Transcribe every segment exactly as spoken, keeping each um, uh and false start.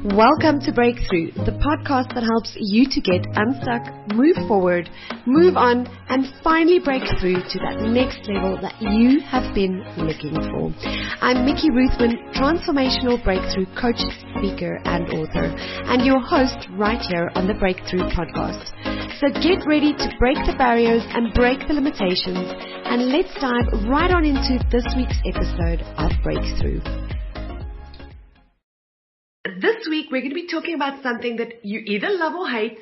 Welcome to Breakthrough, the podcast that helps you to get unstuck, move forward, move on, and finally break through to that next level that you have been looking for. I'm Mickey Ruthman, transformational breakthrough coach, speaker, and author, and your host right here on the Breakthrough podcast. So get ready to break the barriers and break the limitations, and let's dive right on into this week's episode of Breakthrough. This week, we're going to be talking about something that you either love or hate,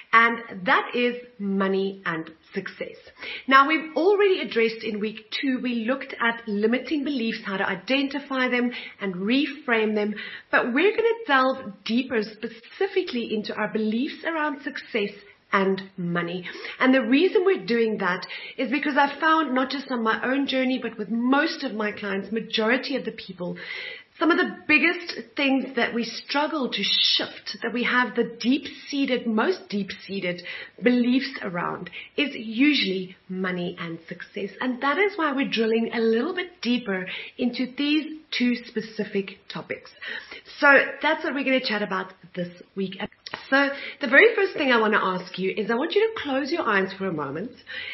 and that is money and success. Now, we've already addressed in week two, we looked at limiting beliefs, how to identify them and reframe them, but we're going to delve deeper specifically into our beliefs around success and money. And the reason we're doing that is because I've found, not just on my own journey, but with most of my clients, majority of the people, some of the biggest things that we struggle to shift, that we have the deep-seated, most deep-seated beliefs around, is usually money and success. And that is why we're drilling a little bit deeper into these two specific topics. So that's what we're going to chat about this week. So the very first thing I want to ask you is I want you to close your eyes for a moment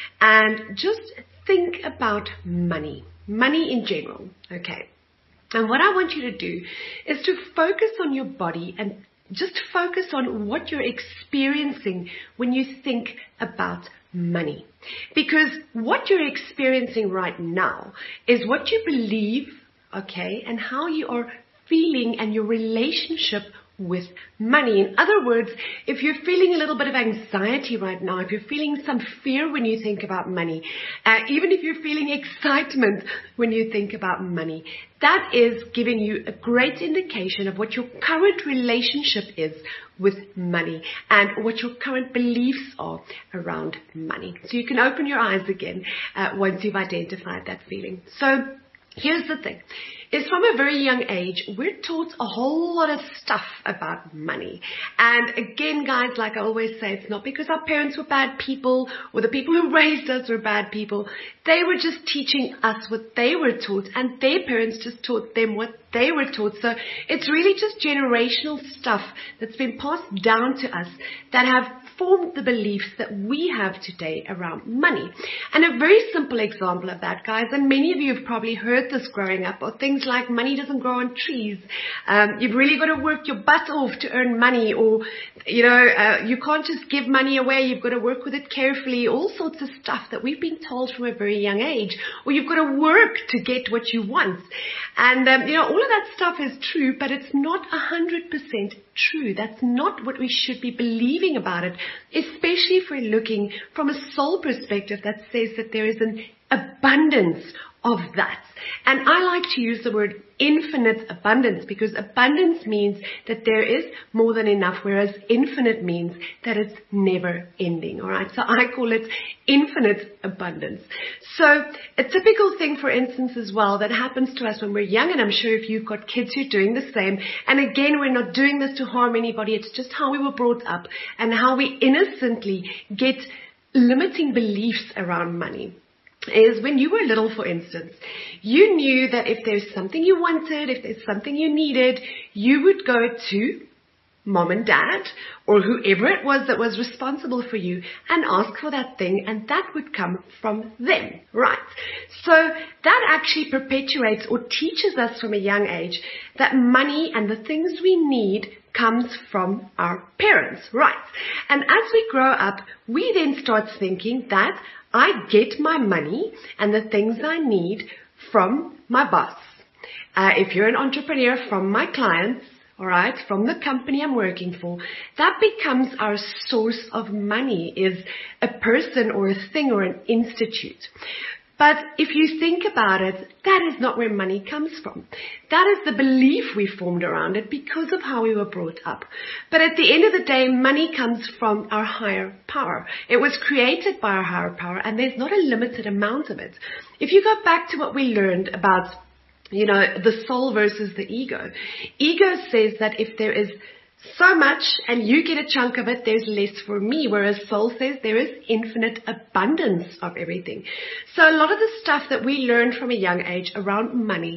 and just think about money. Money in general, okay? And what I want you to do is to focus on your body and just focus on what you're experiencing when you think about money. Because what you're experiencing right now is what you believe, okay, and how you are feeling and your relationship with money. In other words, if you're feeling a little bit of anxiety right now, if you're feeling some fear when you think about money, uh, even if you're feeling excitement when you think about money, that is giving you a great indication of what your current relationship is with money and what your current beliefs are around money. So you can open your eyes again uh, once you've identified that feeling. So here's the thing, is from a very young age, we're taught a whole lot of stuff about money. And again, guys, like I always say, it's not because our parents were bad people or the people who raised us were bad people. They were just teaching us what they were taught, and their parents just taught them what they were taught. So it's really just generational stuff that's been passed down to us that have formed the beliefs that we have today around money. And a very simple example of that, guys, and many of you have probably heard this growing up, are things like money doesn't grow on trees. Um, you've really got to work your butt off to earn money, or, you know, uh, you can't just give money away. You've got to work with it carefully. All sorts of stuff that we've been told from a very young age. Or you've got to work to get what you want. And, um, you know, all of that stuff is true, but it's not one hundred percent true. That's not what we should be believing about it, especially if we're looking from a soul perspective that says that there is an abundance of that. And I like to use the word infinite abundance, because abundance means that there is more than enough, whereas infinite means that it's never ending. All right. So I call it infinite abundance. So a typical thing, for instance, as well, that happens to us when we're young, and I'm sure if you've got kids, you're doing the same. And again, we're not doing this to harm anybody. It's just how we were brought up and how we innocently get limiting beliefs around money. Is when you were little, for instance, you knew that if there's something you wanted, if there's something you needed, you would go to mom and dad or whoever it was that was responsible for you and ask for that thing, and that would come from them, right? So that actually perpetuates or teaches us from a young age that money and the things we need comes from our parents, right? And as we grow up, we then start thinking that I get my money and the things I need from my boss. Uh, if you're an entrepreneur, from my clients, all right, from the company I'm working for, that becomes our source of money, is a person or a thing or an institute. But if you think about it, that is not where money comes from. That is the belief we formed around it because of how we were brought up. But at the end of the day, money comes from our higher power. It was created by our higher power, and there's not a limited amount of it. If you go back to what we learned about, you know, the soul versus the ego, ego says that if there is so much and you get a chunk of it, there's less for me, whereas soul says there is infinite abundance of everything. So a lot of the stuff that we learned from a young age around money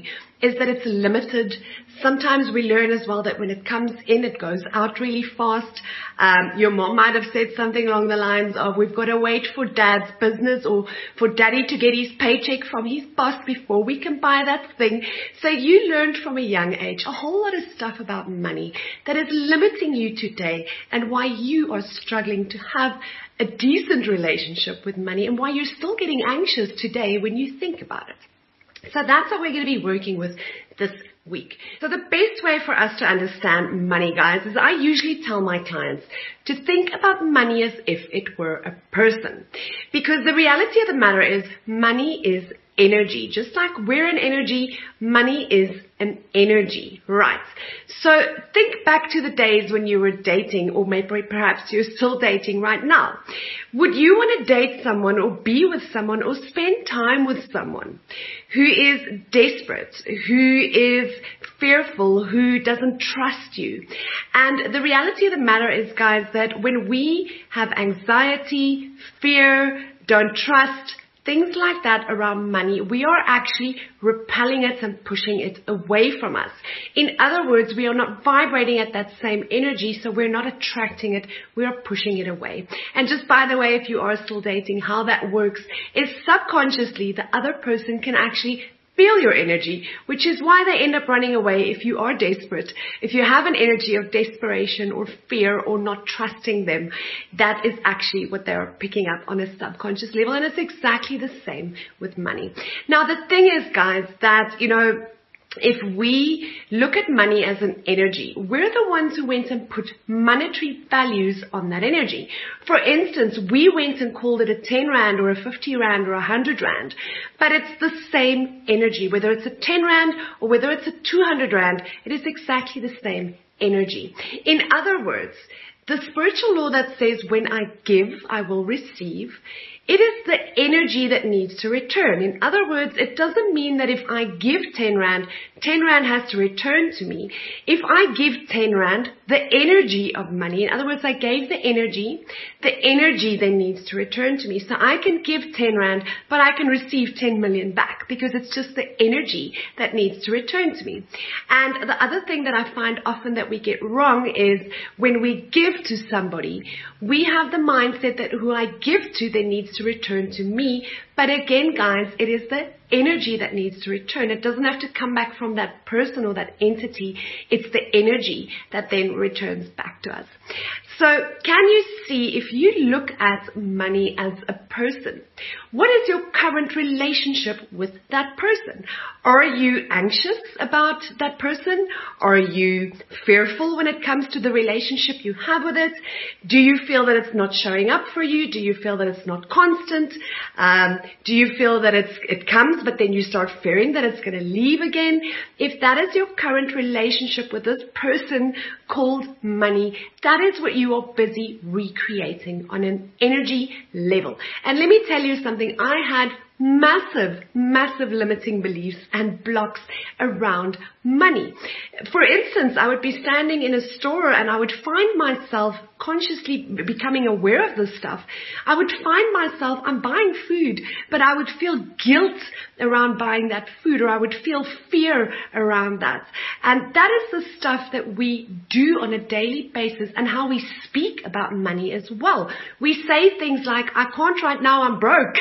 is that it's limited. Sometimes we learn as well that when it comes in, it goes out really fast. Um, your mom might have said something along the lines of, we've got to wait for dad's business or for daddy to get his paycheck from his boss before we can buy that thing. So you learned from a young age a whole lot of stuff about money that is limiting you today, and why you are struggling to have a decent relationship with money, and why you're still getting anxious today when you think about it. So that's what we're going to be working with this week. So the best way for us to understand money, guys, is I usually tell my clients to think about money as if it were a person. Because the reality of the matter is money is energy. Just like we're an energy, money is an energy, right? So think back to the days when you were dating, or maybe perhaps you're still dating right now. Would you want to date someone or be with someone or spend time with someone who is desperate, who is fearful, who doesn't trust you? And the reality of the matter is, guys, that when we have anxiety, fear, don't trust, things like that around money, we are actually repelling it and pushing it away from us. In other words, we are not vibrating at that same energy, so we're not attracting it, we are pushing it away. And just by the way, if you are still dating, how that works is subconsciously the other person can actually feel your energy, which is why they end up running away if you are desperate. If you have an energy of desperation or fear or not trusting them, that is actually what they're picking up on a subconscious level. And it's exactly the same with money. Now, the thing is, guys, that, you know, if we look at money as an energy, we're the ones who went and put monetary values on that energy. For instance, we went and called it a ten rand or a fifty rand or a one hundred rand, but it's the same energy. Whether it's a ten rand or whether it's a two hundred rand, it is exactly the same energy. In other words, the spiritual law that says when I give, I will receive, it is the energy that needs to return. In other words, it doesn't mean that if I give ten rand, ten rand has to return to me. If I give ten rand, the energy of money, in other words, I gave the energy, the energy then needs to return to me. So I can give ten rand, but I can receive ten million back, because it's just the energy that needs to return to me. And the other thing that I find often that we get wrong is when we give to somebody, we have the mindset that who I give to then needs to return to me. But again, guys, it is the energy that needs to return. It doesn't have to come back from that person or that entity. It's the energy that then returns back to us. So can you see, if you look at money as a person, what is your current relationship with that person? Are you anxious about that person? Are you fearful when it comes to the relationship you have with it? Do you feel that it's not showing up for you? Do you feel that it's not constant? Um, do you feel that it's, it comes, but then you start fearing that it's going to leave again? If that is your current relationship with this person called money, that is what you are busy recreating on an energy level. And let me tell you something. I had massive, massive limiting beliefs and blocks around money. For instance, I would be standing in a store and I would find myself consciously becoming aware of this stuff. I would find myself, I'm buying food, but I would feel guilt around buying that food, or I would feel fear around that. And that is the stuff that we do on a daily basis, and how we speak about money as well. We say things like, I can't right now, I'm broke.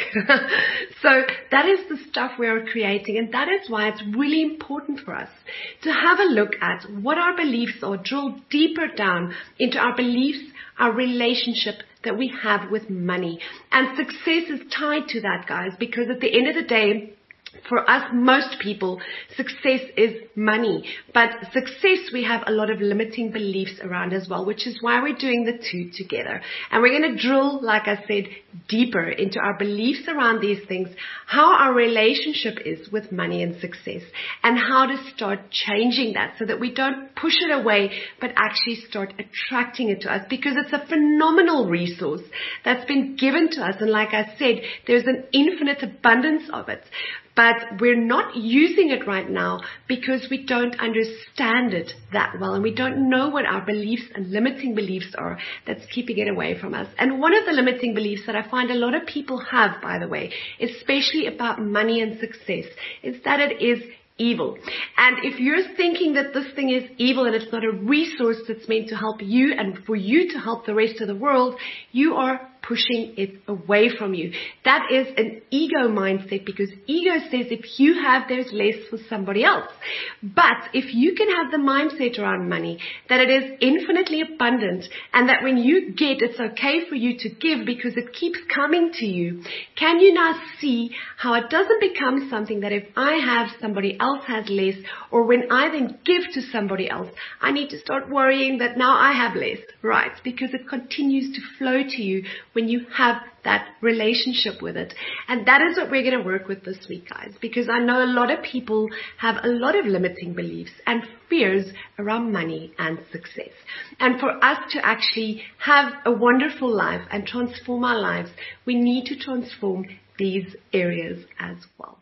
So that is the stuff we are creating, and that is why it's really important for us to have a look at what our beliefs are, drill deeper down into our beliefs, our relationship that we have with money. And success is tied to that, guys, because at the end of the day, for us, most people, success is money. But success, we have a lot of limiting beliefs around as well, which is why we're doing the two together. And we're going to drill, like I said, deeper into our beliefs around these things, how our relationship is with money and success, and how to start changing that so that we don't push it away, but actually start attracting it to us, because it's a phenomenal resource that's been given to us. And like I said, there's an infinite abundance of it. But we're not using it right now because we don't understand it that well, and we don't know what our beliefs and limiting beliefs are that's keeping it away from us. And one of the limiting beliefs that I find a lot of people have, by the way, especially about money and success, is that it is evil. And if you're thinking that this thing is evil and it's not a resource that's meant to help you and for you to help the rest of the world, you are pushing it away from you. That is an ego mindset, because ego says if you have, there's less for somebody else. But if you can have the mindset around money that it is infinitely abundant and that when you get, it's okay for you to give because it keeps coming to you, can you now see how it doesn't become something that if I have, somebody else has less, or when I then give to somebody else, I need to start worrying that now I have less, right? Because it continues to flow to you when you have that relationship with it. And that is what we're going to work with this week, guys, because I know a lot of people have a lot of limiting beliefs and fears around money and success. And for us to actually have a wonderful life and transform our lives, we need to transform these areas as well.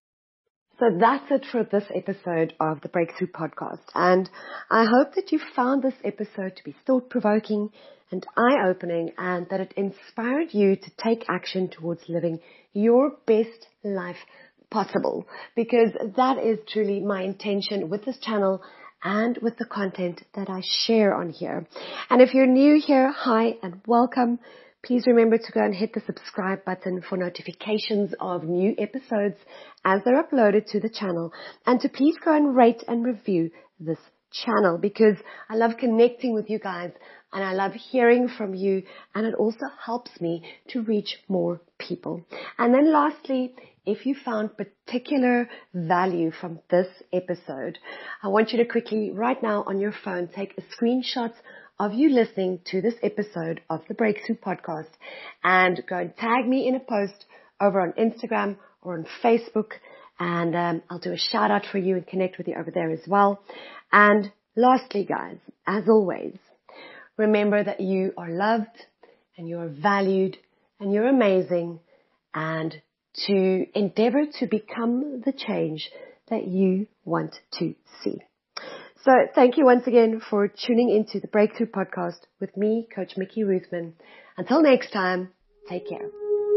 So that's it for this episode of the Breakthrough Podcast. And I hope that you found this episode to be thought-provoking and eye-opening, and that it inspired you to take action towards living your best life possible, because that is truly my intention with this channel and with the content that I share on here. And if you're new here, hi and welcome. Please remember to go and hit the subscribe button for notifications of new episodes as they're uploaded to the channel, and to please go and rate and review this channel, because I love connecting with you guys and I love hearing from you, and it also helps me to reach more people. And then lastly, if you found particular value from this episode, I want you to quickly right now on your phone take a screenshot of you listening to this episode of the Breakthrough Podcast and go and tag me in a post over on Instagram or on Facebook, and um, I'll do a shout out for you and connect with you over there as well. And lastly, guys, as always, remember that you are loved and you are valued and you're amazing, and to endeavor to become the change that you want to see. So thank you once again for tuning into the Breakthrough Podcast with me, Coach Mickey Ruthman. Until next time, take care.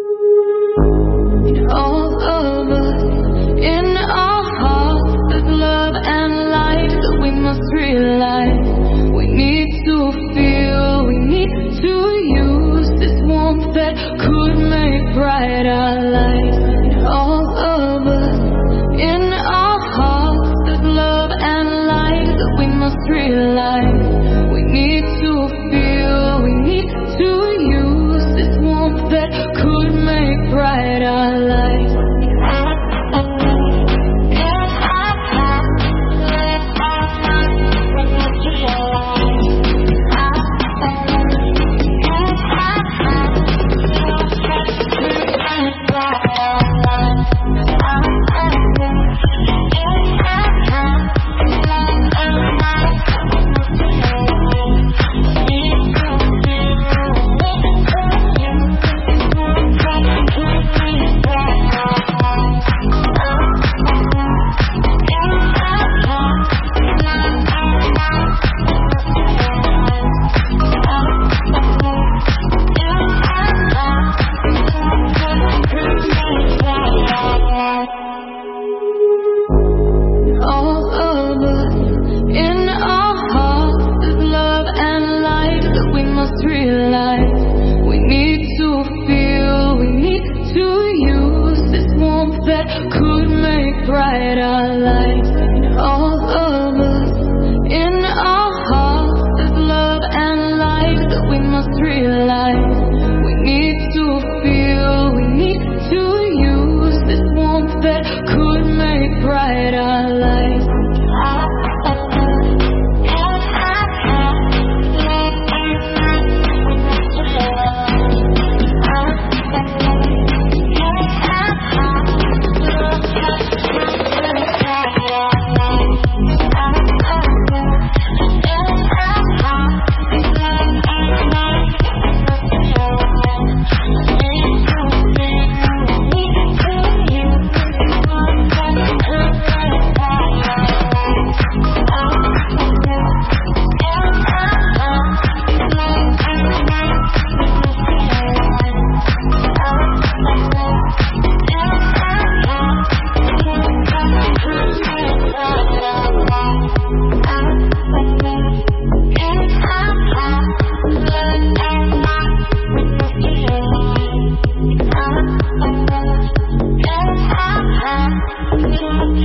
All of us, in our hearts, there's love and light that we must realize. We need to feel, we need to use this warmth that could make bright our lives. All of us, in our hearts, there's love and light that we must realize. We need to feel, we need to use this warmth that could make bright our lives.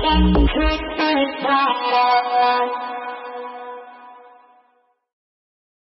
Take me down.